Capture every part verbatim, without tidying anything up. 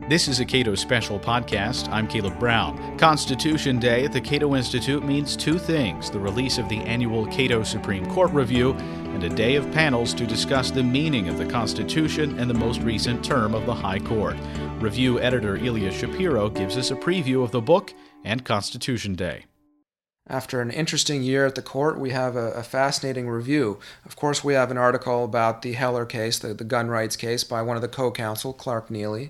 This is a Cato Special podcast. I'm Caleb Brown. Constitution Day at the Cato Institute means two things: the release of the annual Cato Supreme Court Review and a day of panels to discuss the meaning of the Constitution and the most recent term of the High Court. Review editor Ilya Shapiro gives us a preview of the book and Constitution Day. After an interesting year at the court, we have a, a fascinating review. Of course, we have an article about the Heller case, the, the gun rights case, by one of the co-counsel, Clark Neily.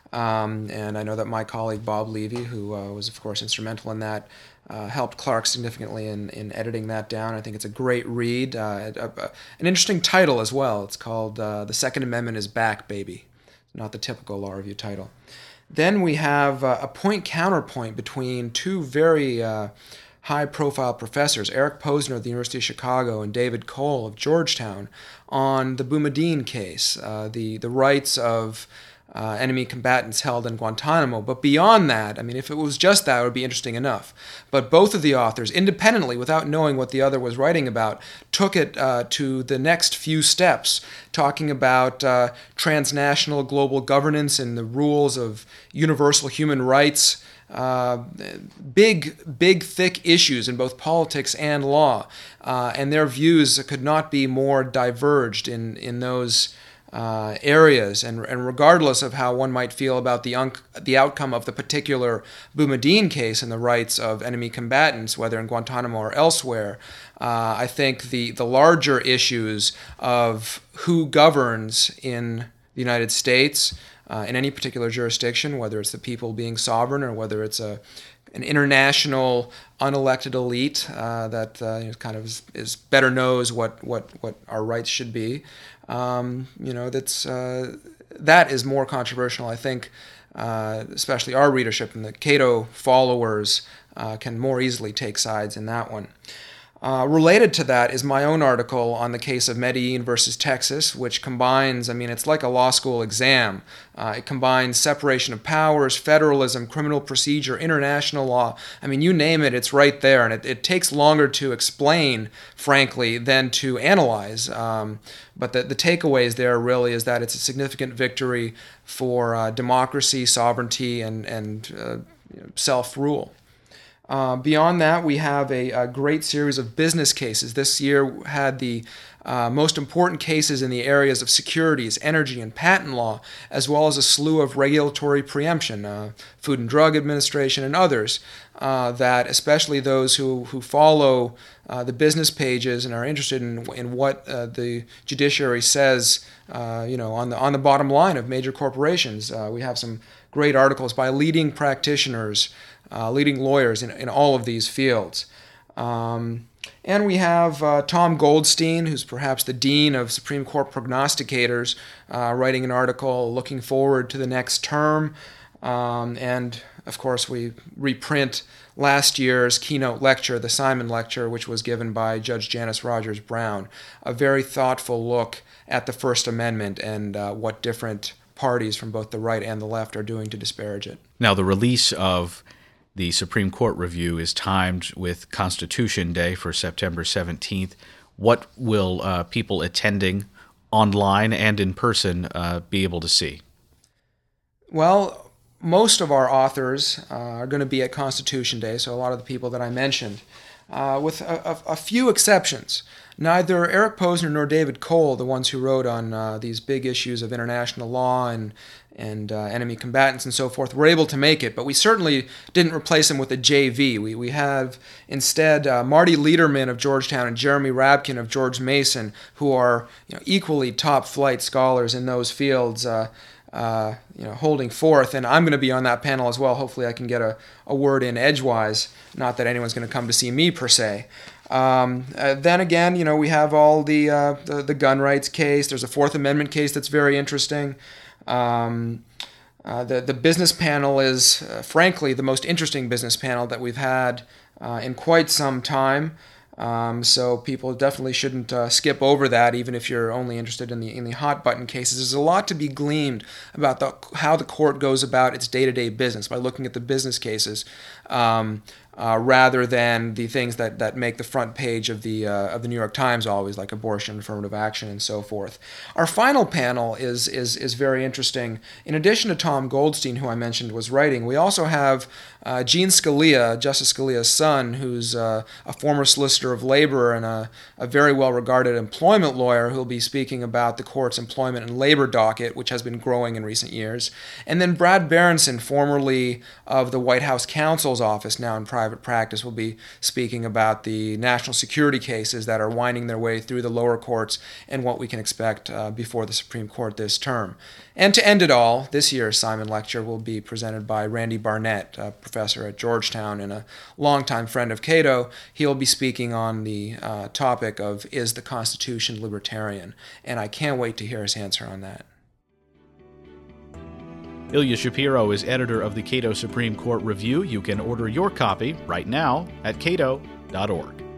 Um, and I know that my colleague Bob Levy, who uh, was, of course, instrumental in that, uh, helped Clark significantly in, in editing that down. I think it's a great read. Uh, a, a, an interesting title as well. It's called uh, The Second Amendment is Back, Baby. Not the typical law review title. Then we have uh, a point-counterpoint between two very uh, high-profile professors, Eric Posner of the University of Chicago and David Cole of Georgetown, on the Boumediene case, uh, the, the rights of Uh, enemy combatants held in Guantanamo. But beyond that, I mean, if it was just that, it would be interesting enough. But both of the authors, independently, without knowing what the other was writing about, took it uh, to the next few steps, talking about uh, transnational global governance and the rules of universal human rights, uh, big, big, thick issues in both politics and law. Uh, and their views could not be more diverged in, in those Uh, areas, and and regardless of how one might feel about the un- the outcome of the particular Boumediene case and the rights of enemy combatants, whether in Guantanamo or elsewhere, uh, I think the, the larger issues of who governs in the United States, uh, in any particular jurisdiction, whether it's the people being sovereign or whether it's a an international unelected elite uh, that uh, you know, kind of is, is better knows what, what, what our rights should be. Um, you know, that's uh, that is more controversial. I think, uh, especially our readership and the Cato followers uh, can more easily take sides in that one. Uh, related to that is my own article on the case of Medellin versus Texas, which combines, I mean, it's like a law school exam. Uh, it combines separation of powers, federalism, criminal procedure, international law. I mean, you name it, it's right there. And it, it takes longer to explain, frankly, than to analyze. Um, but the, the takeaways there really is that it's a significant victory for uh, democracy, sovereignty, and, and uh, you know, self-rule. Uh, beyond that, we have a, a great series of business cases. This year had the uh, most important cases in the areas of securities, energy, and patent law, as well as a slew of regulatory preemption, uh, Food and Drug Administration, and others, uh, that especially those who, who follow uh, the business pages and are interested in, in what uh, the judiciary says, uh, you know, on the, on the bottom line of major corporations. Uh, we have some great articles by leading practitioners, Uh, leading lawyers in, in all of these fields. Um, and we have uh, Tom Goldstein, who's perhaps the dean of Supreme Court prognosticators, uh, writing an article looking forward to the next term. Um, and, of course, we reprint last year's keynote lecture, the Simon Lecture, which was given by Judge Janice Rogers Brown. A very thoughtful look at the First Amendment and uh, what different parties from both the right and the left are doing to disparage it. Now, the release of the Supreme Court Review is timed with Constitution Day for September seventeenth. What will uh, people attending online and in person uh, be able to see? Well, most of our authors uh, are going to be at Constitution Day, so a lot of the people that I mentioned, uh, with a, a, a few exceptions. Neither Eric Posner nor David Cole, the ones who wrote on uh, these big issues of international law and and uh, enemy combatants and so forth, were able to make it, but we certainly didn't replace them with a J V. We we have instead uh, Marty Lederman of Georgetown and Jeremy Rabkin of George Mason, who are you know, equally top-flight scholars in those fields, uh, uh, you know, holding forth. And I'm going to be on that panel as well. Hopefully I can get a, a word in edgewise, not that anyone's going to come to see me per se. Um, uh, then again, you know, we have all the, uh, the the gun rights case. There's a Fourth Amendment case that's very interesting. Um, uh, the the business panel is, uh, frankly, the most interesting business panel that we've had uh, in quite some time. Um, so people definitely shouldn't uh, skip over that, even if you're only interested in the in the hot button cases. There's a lot to be gleaned about the, how the court goes about its day-to-day business by looking at the business cases. Um, uh, rather than the things that, that make the front page of the uh, of the New York Times always, like abortion, affirmative action, and so forth. Our final panel is is is very interesting. In addition to Tom Goldstein, who I mentioned was writing, we also have uh, Gene Scalia, Justice Scalia's son, who's uh, a former Solicitor of Labor and a, a very well-regarded employment lawyer, who'll be speaking about the court's employment and labor docket, which has been growing in recent years. And then Brad Berenson, formerly of the White House counsel's office, now in private practice, will be speaking about the national security cases that are winding their way through the lower courts and what we can expect uh, before the Supreme Court this term. And to end it all, this year's Simon Lecture will be presented by Randy Barnett, a professor at Georgetown and a longtime friend of Cato. He'll be speaking on the uh, topic of, is the Constitution libertarian? And I can't wait to hear his answer on that. Ilya Shapiro is editor of the Cato Supreme Court Review. You can order your copy right now at cato dot org.